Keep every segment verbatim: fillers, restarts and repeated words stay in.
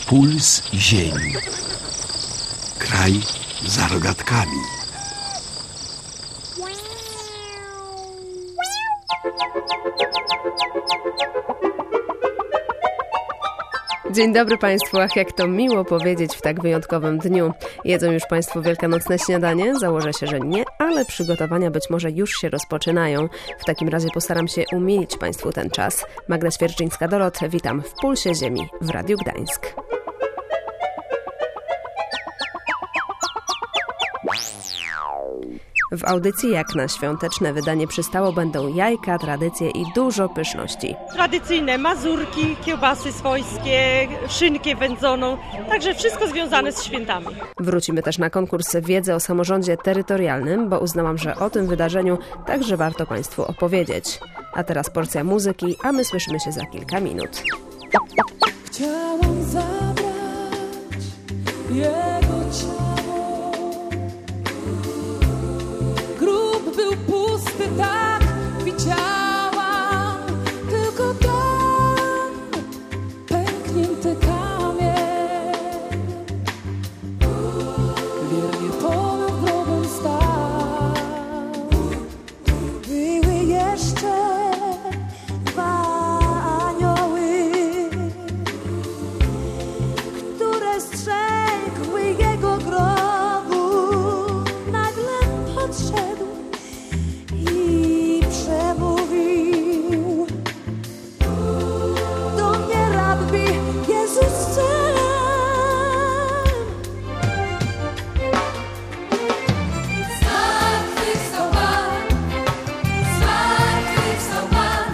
Puls ziemi. Kraj za rogatkami. Dzień dobry Państwu, ach jak to miło powiedzieć w tak wyjątkowym dniu. Jedzą już Państwo wielkanocne śniadanie? Założę się, że nie, ale przygotowania być może już się rozpoczynają. W takim razie postaram się umilić Państwu ten czas. Magda Świerczyńska-Dorot, witam w Pulsie Ziemi w Radiu Gdańsk. W audycji jak na świąteczne wydanie przystało będą jajka, tradycje i dużo pyszności. Tradycyjne mazurki, kiełbasy swojskie, szynkę wędzoną, także wszystko związane z świętami. Wrócimy też na konkurs wiedzy o samorządzie terytorialnym, bo uznałam, że o tym wydarzeniu także warto Państwu opowiedzieć. A teraz porcja muzyki, a my słyszymy się za kilka minut. Chciałam zabrać jego ciało. Grób był pusty, tak widziałam, tylko tam pęknięty kamień. Wiernie ponad grobem stał. Były jeszcze dwa anioły, które strzegły jego grobu. Nagle podszedł i przemówił do mnie rabbi Jezus Cel. Zmartwychwstał Pan, zmartwychwstał Pan,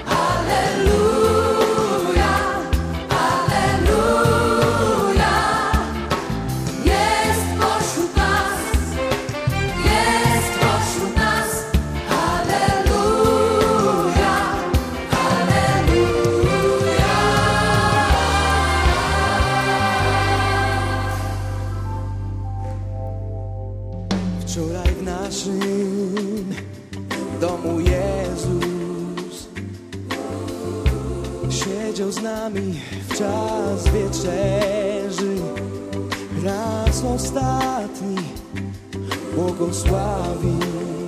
Alleluja, Alleluja. Jest pośród nas, jest pośród nas, Alleluja, Alleluja. Wczoraj w naszym domu Jezus siedział z nami w czas wieczerzy. Raz ostatni błogosławił,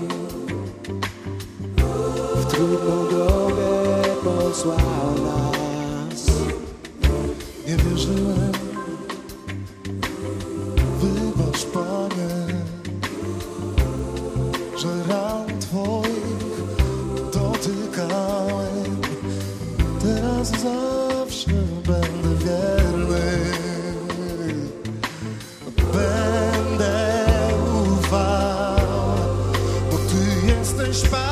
w trudną drogę posłał nas. Nie wierzyłem, wybacz Panie, że ran Twoich dotykałem. Teraz zawsze będę wierny, będę ufał, bo Ty jesteś Pan.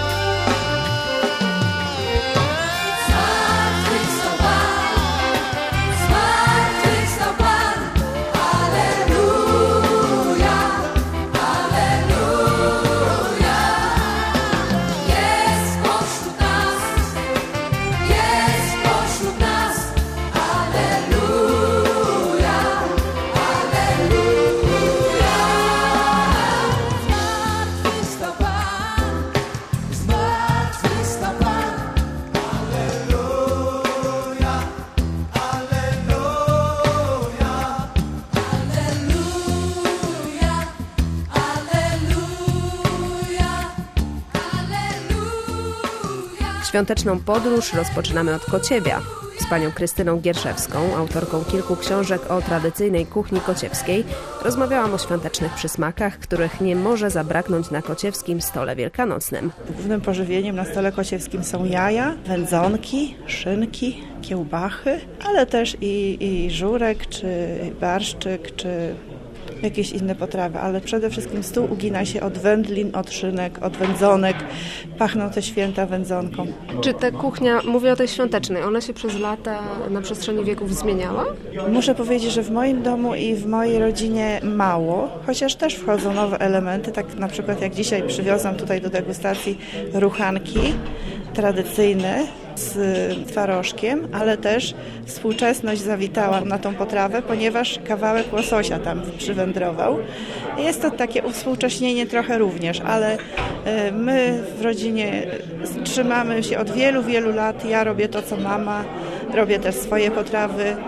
Zmartwychwstał Pan, zmartwychwstał Pan, Alleluja, Alleluja. Jest pośród nas, jest pośród nas, Alleluja, Alleluja. Zmartwychwstał Pan, zmartwychwstał Pan, Alleluja, Alleluja. Alleluja, Alleluja, Alleluja. Świąteczną podróż rozpoczynamy od Kociewia. Z panią Krystyną Gierszewską, autorką kilku książek o tradycyjnej kuchni kociewskiej, rozmawiałam o świątecznych przysmakach, których nie może zabraknąć na kociewskim stole wielkanocnym. Głównym pożywieniem na stole kociewskim są jaja, wędzonki, szynki, kiełbachy, ale też i, i żurek, czy barszczyk, czy jakieś inne potrawy, ale przede wszystkim stół ugina się od wędlin, od szynek, od wędzonek. Pachną te święta wędzonką. Czy ta kuchnia, mówię o tej świątecznej, ona się przez lata, na przestrzeni wieków zmieniała? Muszę powiedzieć, że w moim domu i w mojej rodzinie mało, chociaż też wchodzą nowe elementy, tak na przykład jak dzisiaj przywiozłam tutaj do degustacji ruchanki tradycyjne z twarożkiem, ale też współczesność zawitała na tą potrawę, ponieważ kawałek łososia tam przywędrował. Jest to takie uwspółcześnienie trochę również, ale my w rodzinie trzymamy się od wielu, wielu lat. Ja robię to, co mama, robię też swoje potrawy.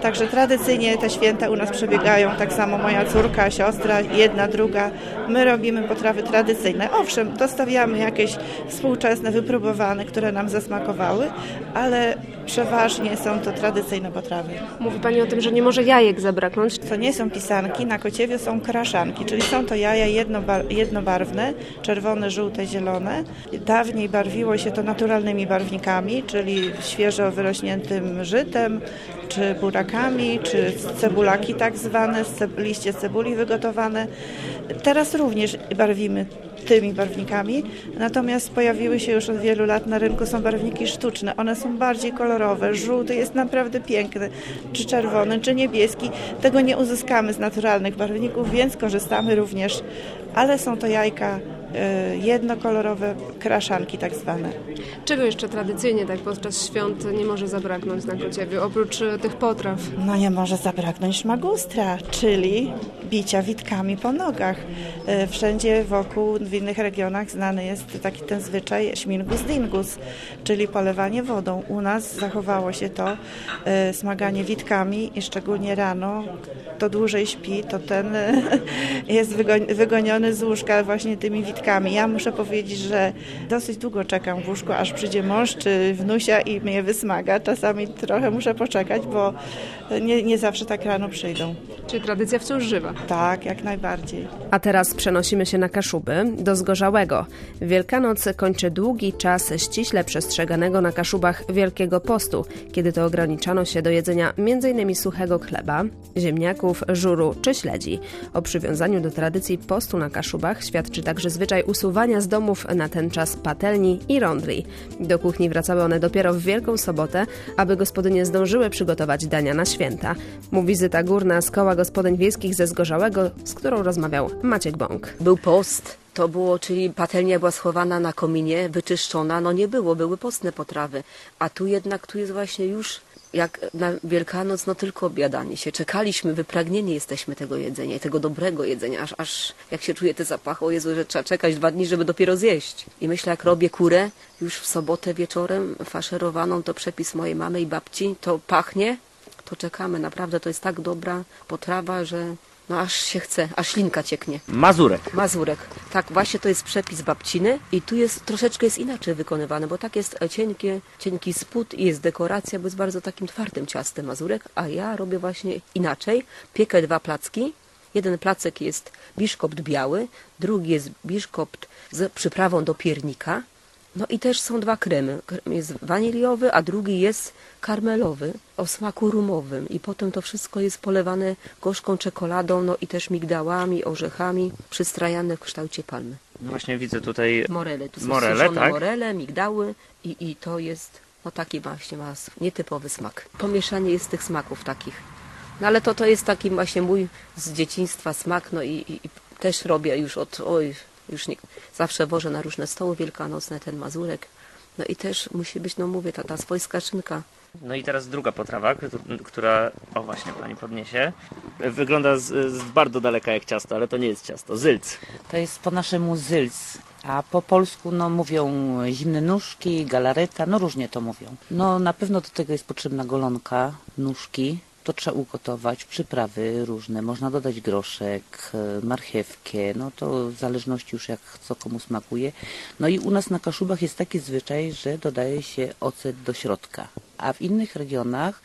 Także tradycyjnie te święta u nas przebiegają, tak samo moja córka, siostra, jedna, druga. My robimy potrawy tradycyjne. Owszem, dostawiamy jakieś współczesne, wypróbowane, które nam zasmakowały, ale przeważnie są to tradycyjne potrawy. Mówi Pani o tym, że nie może jajek zabraknąć. To nie są pisanki, na kociewie są kraszanki, czyli są to jaja jednobar- jednobarwne, czerwone, żółte, zielone. Dawniej barwiło się to naturalnymi barwnikami, czyli świeżo wyrośniętym żytem, czy burakami, czy cebulaki tak zwane, z ce- liście cebuli wygotowane. Teraz również barwimy tymi barwnikami, natomiast pojawiły się już od wielu lat na rynku są barwniki sztuczne. One są bardziej kolorowe, żółty jest naprawdę piękny, czy czerwony, czy niebieski. Tego nie uzyskamy z naturalnych barwników, więc korzystamy również, ale są to jajka y, jednokolorowe, kraszanki tak zwane. Czego jeszcze tradycyjnie tak podczas świąt nie może zabraknąć na Kociewiu, oprócz e, tych potraw? No nie może zabraknąć szmagustra, czyli bicia witkami po nogach. Y, Wszędzie wokół, w innych regionach znany jest taki ten zwyczaj śmingus dingus, czyli polewanie wodą. U nas zachowało się to y, smaganie witkami i szczególnie rano, kto dłużej śpi, to ten y, jest wygo- wygoniony z łóżka właśnie tymi witkami. Ja muszę powiedzieć, że dosyć długo czekam w łóżku, aż przyjdzie mąż czy wnusia i mnie wysmaga. Czasami trochę muszę poczekać, bo nie, nie zawsze tak rano przyjdą. Czyli tradycja wciąż żywa. Tak, jak najbardziej. A teraz przenosimy się na Kaszuby, do Zgorzałego. Wielkanoc kończy długi czas ściśle przestrzeganego na Kaszubach Wielkiego Postu, kiedy to ograniczano się do jedzenia między innymi suchego chleba, ziemniaków, żuru czy śledzi. O przywiązaniu do tradycji postu na Kaszubach świadczy także zwyczaj usuwania z domów na ten czas patelni i rondli. Do kuchni wracały one dopiero w Wielką Sobotę, aby gospodynie zdążyły przygotować dania na święta. Mówi Zyta Górna z Koła Gospodyń Wiejskich ze Zgorzałego, z którą rozmawiał Maciek Bąk. Był post, to było, czyli patelnia była schowana na kominie, wyczyszczona, no nie było, były postne potrawy. A tu jednak, tu jest właśnie już jak na Wielkanoc, no tylko obiadanie się. Czekaliśmy, wypragnieni jesteśmy tego jedzenia i tego dobrego jedzenia, aż, aż jak się czuje te zapachy, o Jezu, że trzeba czekać dwa dni, żeby dopiero zjeść. I myślę, jak robię kurę już w sobotę wieczorem faszerowaną, to przepis mojej mamy i babci, to pachnie, to czekamy. Naprawdę to jest tak dobra potrawa, że no aż się chce, aż ślinka cieknie. Mazurek. Mazurek. Tak, właśnie to jest przepis babciny i tu jest troszeczkę jest inaczej wykonywane, bo tak jest cienkie, cienki spód i jest dekoracja, bo jest bardzo takim twardym ciastem mazurek, a ja robię właśnie inaczej. Piekę dwa placki. Jeden placek jest biszkopt biały, drugi jest biszkopt z przyprawą do piernika. No i też są dwa kremy. Krem jest waniliowy, a drugi jest karmelowy, o smaku rumowym. I potem to wszystko jest polewane gorzką czekoladą, no i też migdałami, orzechami, przystrajane w kształcie palmy. No właśnie widzę tutaj Morele, tu są morele, suszone tak? morele, migdały i, i to jest no taki właśnie ma nietypowy smak. Pomieszanie jest tych smaków takich. No ale to, to jest taki właśnie mój z dzieciństwa smak, no i, i, i też robię już od... Oj, już nie, zawsze wożę na różne stoły wielkanocne ten mazurek. No i też musi być, no mówię, ta, ta swojska szynka. No i teraz druga potrawa, która, o właśnie pani podniesie, wygląda z, z bardzo daleka jak ciasto, ale to nie jest ciasto, zylc. To jest po naszemu zylc, a po polsku no mówią zimne nóżki, galareta, no różnie to mówią. No na pewno do tego jest potrzebna golonka, nóżki. To trzeba ugotować, przyprawy różne, można dodać groszek, marchewkę, no to w zależności już jak co komu smakuje. No i u nas na Kaszubach jest taki zwyczaj, że dodaje się ocet do środka, a w innych regionach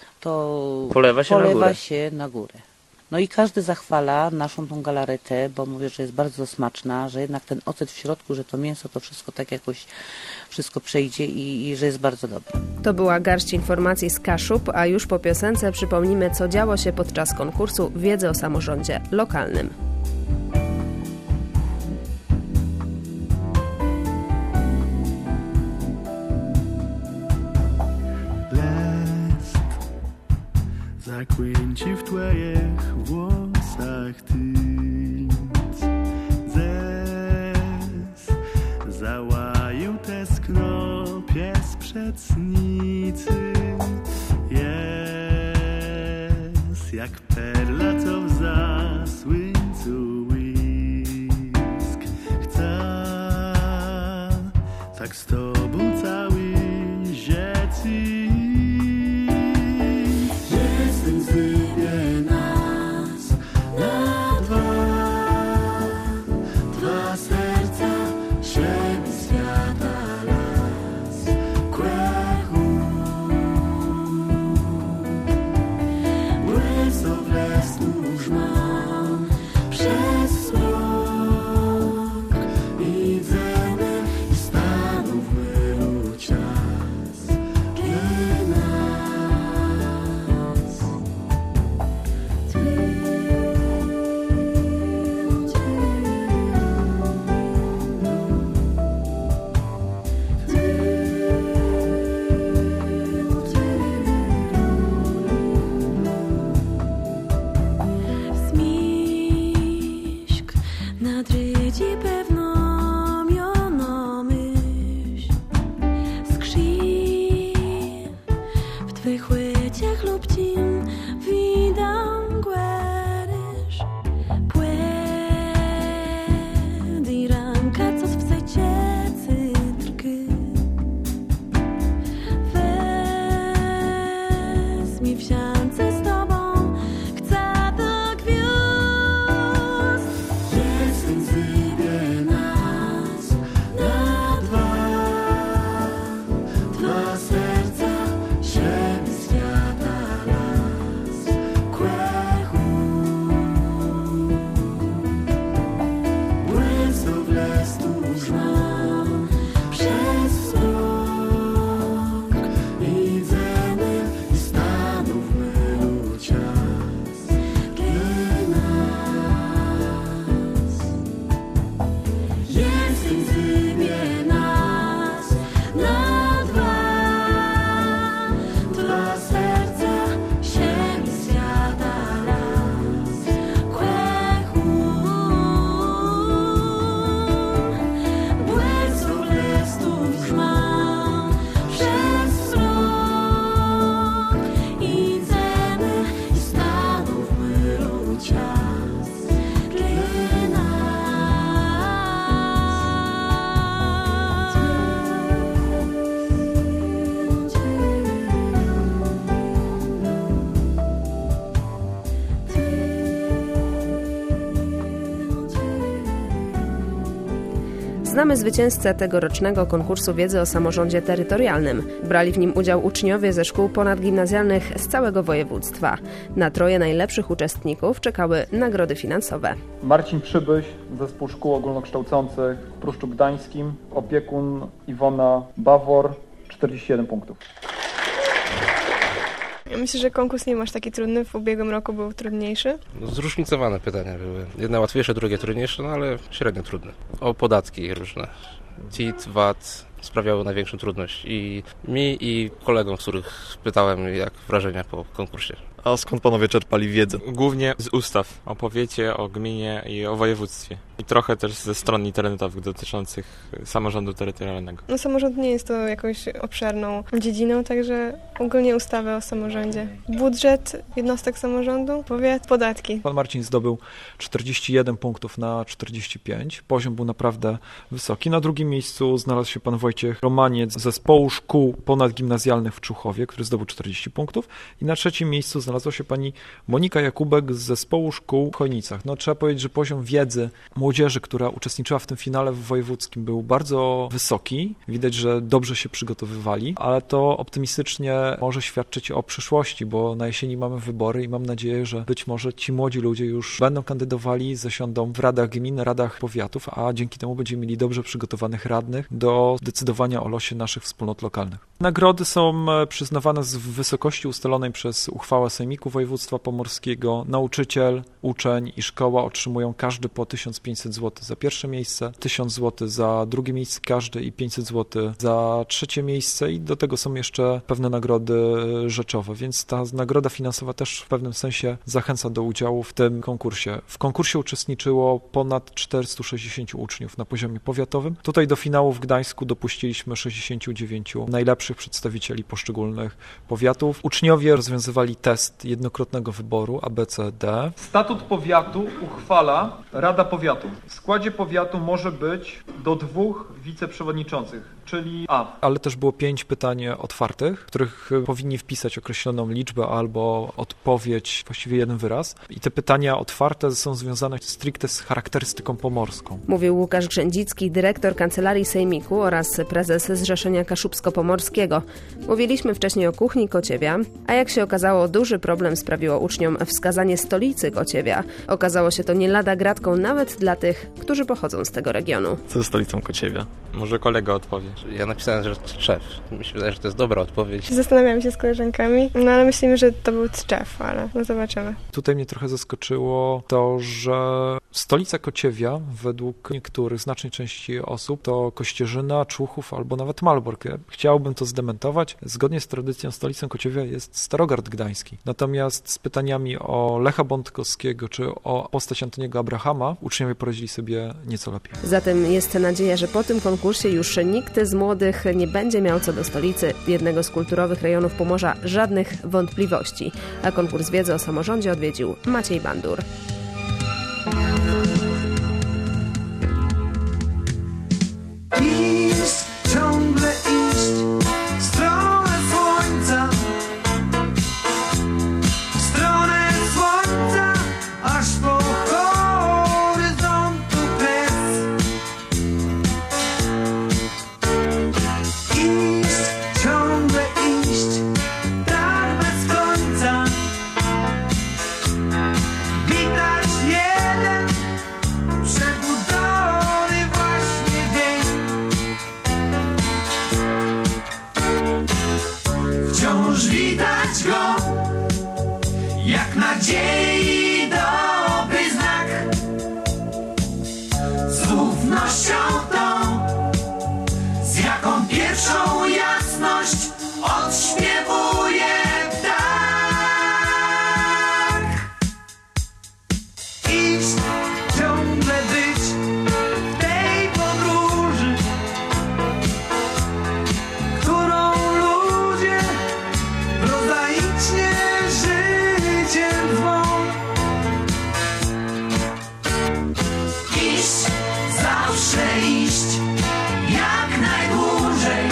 to polewa się, polewa na, górę. się na górę. No i każdy zachwala naszą tą galaretę, bo mówię, że jest bardzo smaczna, że jednak ten ocet w środku, że to mięso, to wszystko tak jakoś wszystko przejdzie i, i że jest bardzo dobre. To była garść informacji z Kaszub, a już po piosence przypomnimy, co działo się podczas konkursu Wiedzy o samorządzie lokalnym. Zakłęci w twoich włosach tyc. Zes załaju tęskno pies przedsnicy. Jest jak perla, co w zasłyńcu łysk. Chcę tak z tobą cały ziec. Jestem zły. twych łyciach lub tim widam guerysz. Puedi ranka, co w cejcie cytrky. Wezmij w siance z tobą, chcę do gwiazd. Jestem zybie nas na dwa, dwa serca, siebie świata las, kłechu. Błęsów les tu żmam, przez rok i dzeny i stanów mylu cias dla nas. Jestem zybie nas na dwa, dwa serca, siebie świata las, kłechu. Błęsów les tu żmam, przez rok i dzeny i stanów mylu cias dla Znamy zwycięzcę tegorocznego konkursu wiedzy o samorządzie terytorialnym. Brali w nim udział uczniowie ze szkół ponadgimnazjalnych z całego województwa. Na troje najlepszych uczestników czekały nagrody finansowe. Marcin Przybyś, Zespół Szkół Ogólnokształcących w Pruszczu Gdańskim, opiekun Iwona Bawor, czterdzieści jeden punktów. Ja myślę, że konkurs nie masz taki trudny, w ubiegłym roku był trudniejszy. No, zróżnicowane pytania były. Jedne łatwiejsze, drugie trudniejsze, no ale średnio trudne. O podatki różne. C I T, V A T sprawiały największą trudność i mi i kolegom, których pytałem, jak wrażenia po konkursie. A skąd panowie czerpali wiedzę? Głównie z ustaw o powiecie, o gminie i o województwie. I trochę też ze stron internetowych dotyczących samorządu terytorialnego. No samorząd nie jest to jakąś obszerną dziedziną, także ogólnie ustawy o samorządzie. Budżet jednostek samorządu, powiat, podatki. Pan Marcin zdobył czterdzieści jeden punktów na czterdzieści pięć. Poziom był naprawdę wysoki. Na drugim miejscu znalazł się pan Wojciech Romaniec z Zespołu Szkół Ponadgimnazjalnych w Człuchowie, który zdobył czterdzieści punktów. I na trzecim miejscu znalazła się pani Monika Jakubek z Zespołu Szkół w Chojnicach. No, trzeba powiedzieć, że poziom wiedzy młodzieży, która uczestniczyła w tym finale w wojewódzkim, był bardzo wysoki. Widać, że dobrze się przygotowywali, ale to optymistycznie może świadczyć o przyszłości, bo na jesieni mamy wybory i mam nadzieję, że być może ci młodzi ludzie już będą kandydowali, zasiądą w radach gmin, radach powiatów, a dzięki temu będziemy mieli dobrze przygotowanych radnych do decydowania o losie naszych wspólnot lokalnych. Nagrody są przyznawane z wysokości ustalonej przez uchwałę Sejmiku Województwa Pomorskiego. Nauczyciel, uczeń i szkoła otrzymują każdy po tysiąc pięćset złotych za pierwsze miejsce, tysiąc złotych za drugie miejsce każdy i pięćset złotych za trzecie miejsce i do tego są jeszcze pewne nagrody rzeczowe, więc ta nagroda finansowa też w pewnym sensie zachęca do udziału w tym konkursie. W konkursie uczestniczyło ponad czterysta sześćdziesiąt uczniów na poziomie powiatowym. Tutaj do finału w Gdańsku dopuściliśmy sześćdziesięciu dziewięciu najlepszych przedstawicieli poszczególnych powiatów. Uczniowie rozwiązywali test jednokrotnego wyboru A B C D. Statut powiatu uchwala Rada Powiatu. W składzie powiatu może być do dwóch wiceprzewodniczących, czyli A. Ale też było pięć pytań otwartych, w których powinni wpisać określoną liczbę albo odpowiedź, właściwie jeden wyraz. I te pytania otwarte są związane stricte z charakterystyką pomorską. Mówił Łukasz Grzędzicki, dyrektor Kancelarii Sejmiku oraz prezes Zrzeszenia Kaszubsko-Pomorskiego. Mówiliśmy wcześniej o kuchni Kociewia, a jak się okazało, duży problem sprawiło uczniom wskazanie stolicy Kociewia. Okazało się to nie lada gratką nawet dla tych, którzy pochodzą z tego regionu. Co jest stolicą Kociewia? Może kolega odpowie. Ja napisałem, że Tczew. Mi się wydaje, że to jest dobra odpowiedź. Zastanawiam się z koleżankami, no ale myślimy, że to był Tczew, ale no zobaczymy. Tutaj mnie trochę zaskoczyło to, że stolica Kociewia według niektórych, znacznej części osób to Kościerzyna, Człuchów albo nawet Malbork. Ja chciałbym to zdementować. Zgodnie z tradycją stolicą Kociewia jest Starogard Gdański. Natomiast z pytaniami o Lecha Bątkowskiego czy o postać Antoniego Abrahama uczniowie poradzili sobie nieco lepiej. Zatem jest nadzieja, że po tym konkursie już nikt z młodych nie będzie miał co do stolicy, jednego z kulturowych rejonów Pomorza, żadnych wątpliwości. A konkurs wiedzy o samorządzie odwiedził Maciej Bandur. Iść, ciągle iść w stronę słońca, w stronę słońca, aż po horyzontu kres. Iść, ciągle iść, tak bez końca. Witać jeden przebudzony właśnie dzień. Wciąż widać go, jak nadziei dobry znak. Z ufnością tą, z jaką pierwszą jasność odśpiewuje ptak. Iść, ciągle być w tej podróży, którą ludzie prozaicznie życiem zwą. Iść, zawsze iść, jak najdłużej.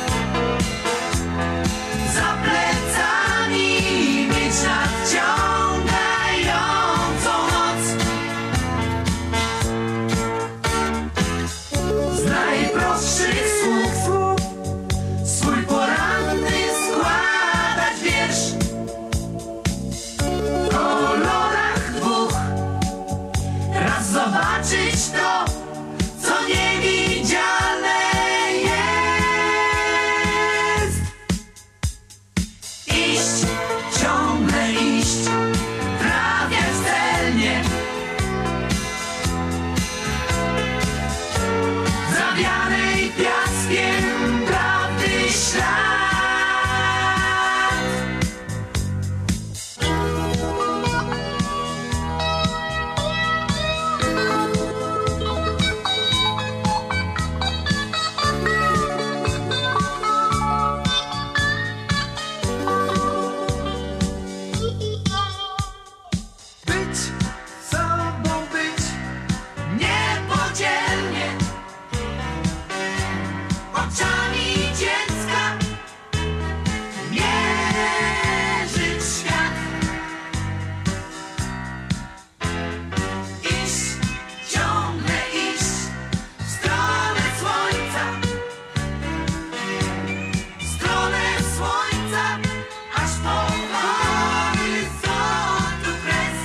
Za plecami mieć nadciągającą noc. Z najprostszych słów swój poranny składać wiersz. W kolorach dwóch raz zobaczyć to, co niewidzialne jest. Iść, ciągle iść, trafiać celnie. Zawianej piaskiem prawdy ślad. Być sobą, być niepodzielnie, oczami dziecka mierzyć świat. Iść, ciągle iść w stronę słońca, w stronę słońca, aż po horyzontu kres.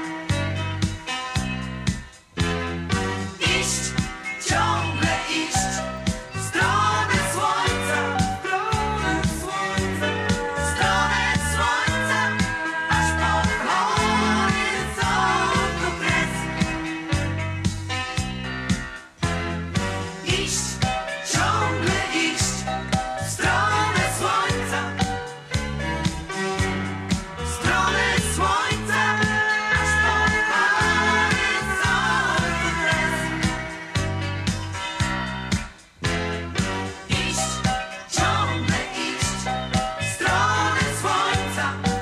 Iść, ciągle iść w stronę słońca, w stronę słońca, w stronę słońca, aż po horyzontu kres. Iść, ciągle iść w stronę słońca, w stronę słońca, aż po horyzontu kres. Iść, ciągle iść w stronę słońca,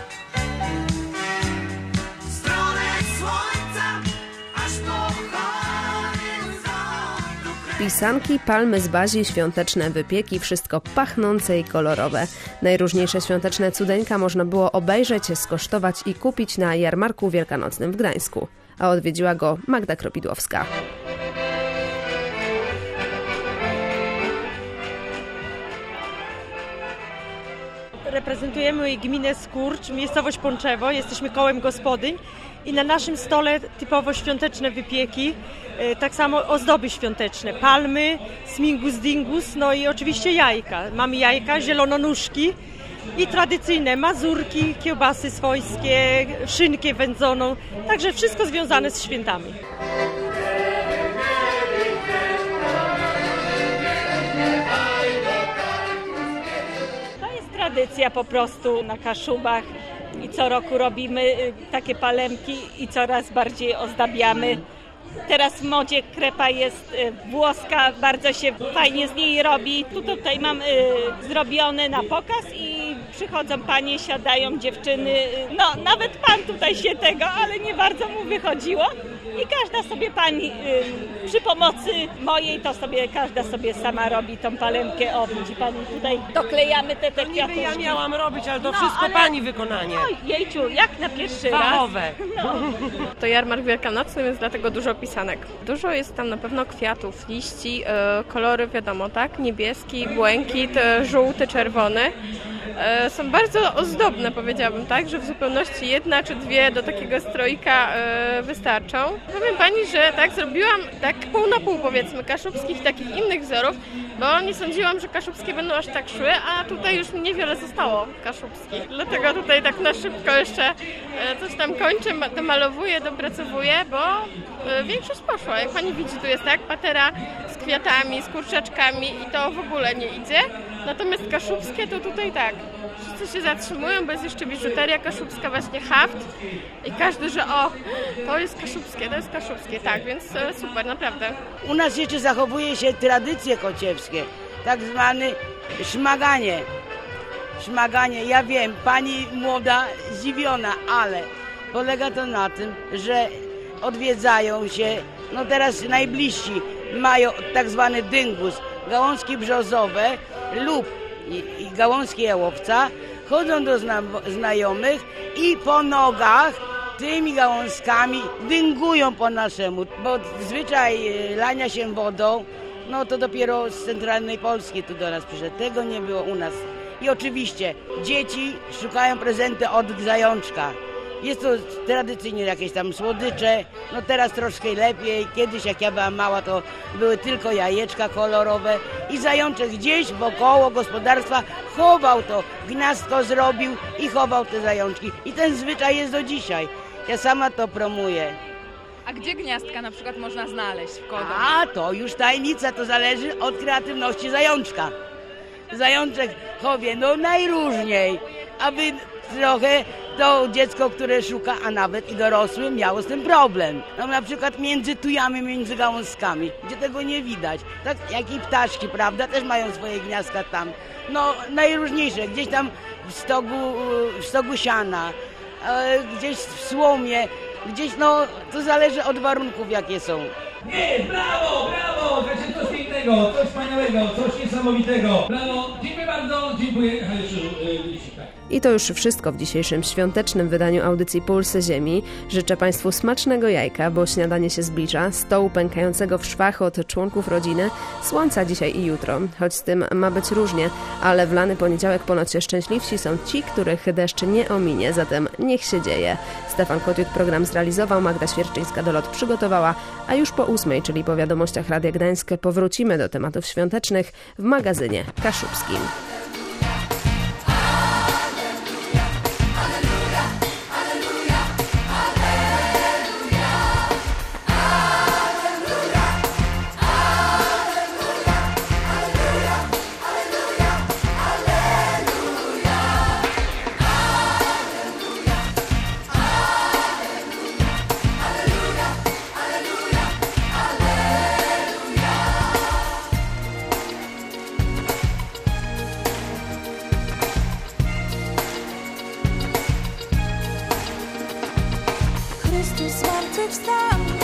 w stronę słońca, aż po horyzontu kres. Pisanki, palmy z bazi, świąteczne wypieki, wszystko pachnące i kolorowe. Najróżniejsze świąteczne cudeńka można było obejrzeć, skosztować i kupić na jarmarku wielkanocnym w Gdańsku. A odwiedziła go Magda Kropidłowska. Reprezentujemy gminę Skurcz, miejscowość Pączewo, jesteśmy kołem gospodyń i na naszym stole typowo świąteczne wypieki, e, tak samo ozdoby świąteczne, palmy, smingus dingus, no i oczywiście jajka. Mamy jajka, zielononóżki i tradycyjne mazurki, kiełbasy swojskie, szynkę wędzoną, także wszystko związane z świętami. Tradycja po prostu na Kaszubach i co roku robimy takie palemki i coraz bardziej ozdabiamy Teraz w modzie krepa jest y, włoska, bardzo się fajnie z niej robi. Tu tutaj mam y, zrobione na pokaz i przychodzą panie, siadają dziewczyny. Y, no nawet pan tutaj się tego, ale nie bardzo mu wychodziło. I każda sobie pani y, przy pomocy mojej to sobie każda sobie sama robi tą palemkę. O, widzi pani tutaj doklejamy te, te kwiatuszki. Ja miałam robić, ale to No, wszystko ale- pani wykonanie. No jejciu, jak na pierwszy Fachowe. raz. No. To jarmark wielkanocny, więc dlatego dużo pisanek. Dużo jest tam na pewno kwiatów, liści, e, kolory wiadomo, tak? Niebieski, błękit, e, żółty, czerwony. E, są bardzo ozdobne, powiedziałabym, tak? Że w zupełności jedna czy dwie do takiego stroika e, wystarczą. Powiem pani, że tak zrobiłam tak pół na pół, powiedzmy, kaszubskich i takich innych wzorów, bo nie sądziłam, że kaszubskie będą aż tak szły, a tutaj już mi niewiele zostało kaszubskich. Dlatego tutaj tak na szybko jeszcze e, coś tam kończę, ma- domalowuję, dopracowuję, bo e, większość poszła. Jak pani widzi, tu jest tak patera z kwiatami, z kurczaczkami i to w ogóle nie idzie. Natomiast kaszubskie to tutaj tak. Wszyscy się zatrzymują, bo jest jeszcze biżuteria kaszubska, właśnie haft. I każdy, że o, to jest kaszubskie, to jest kaszubskie. Tak, więc e, super, naprawdę. U nas jeszcze zachowuje się tradycje kociewskie, tak zwane szmaganie. Szmaganie, ja wiem, pani młoda zdziwiona, ale polega to na tym, że odwiedzają się, no teraz najbliżsi mają tak zwany dyngus, gałązki brzozowe lub i, i gałązki jałowca, chodzą do zna, znajomych i po nogach tymi gałązkami dyngują po naszemu, bo zwyczaj e, lania się wodą, no to dopiero z centralnej Polski tu do nas przyszedł. Tego nie było u nas. I oczywiście dzieci szukają prezenty od zajączka. Jest to tradycyjnie jakieś tam słodycze, no teraz troszkę lepiej. Kiedyś jak ja byłam mała, to były tylko jajeczka kolorowe i zajączek gdzieś wokoło gospodarstwa chował to, gniazdko zrobił i chował te zajączki. I ten zwyczaj jest do dzisiaj. Ja sama to promuję. A gdzie gniazdka na przykład można znaleźć w Kodom? A to już tajemnica, to zależy od kreatywności zajączka. Zajączek chowie, no najróżniej, aby trochę to dziecko, które szuka, a nawet i dorosły, miało z tym problem. No na przykład między tujami, między gałązkami, gdzie tego nie widać. Tak jak i ptaszki, prawda, też mają swoje gniazdka tam. No najróżniejsze, gdzieś tam w stogu, w stogu siana, e, gdzieś w słomie, gdzieś no, to zależy od warunków jakie są. Nie, brawo, brawo, znaczy coś pięknego, coś wspaniałego, coś niesamowitego. Brawo, dziękuję bardzo, dziękuję Haliszu Lisika. I to już wszystko w dzisiejszym świątecznym wydaniu audycji Pulsy Ziemi. Życzę Państwu smacznego jajka, bo śniadanie się zbliża, stołu pękającego w szwach od członków rodziny, słońca dzisiaj i jutro. Choć z tym ma być różnie, ale w lany poniedziałek ponoć szczęśliwsi są ci, których deszcz nie ominie, zatem niech się dzieje. Stefan Kotiuk program zrealizował, Magda Świerczyńska-Dolot przygotowała, a już po ósmej, czyli po wiadomościach Radia Gdańsk, powrócimy do tematów świątecznych w magazynie kaszubskim. Chrystus zmartwychwstał.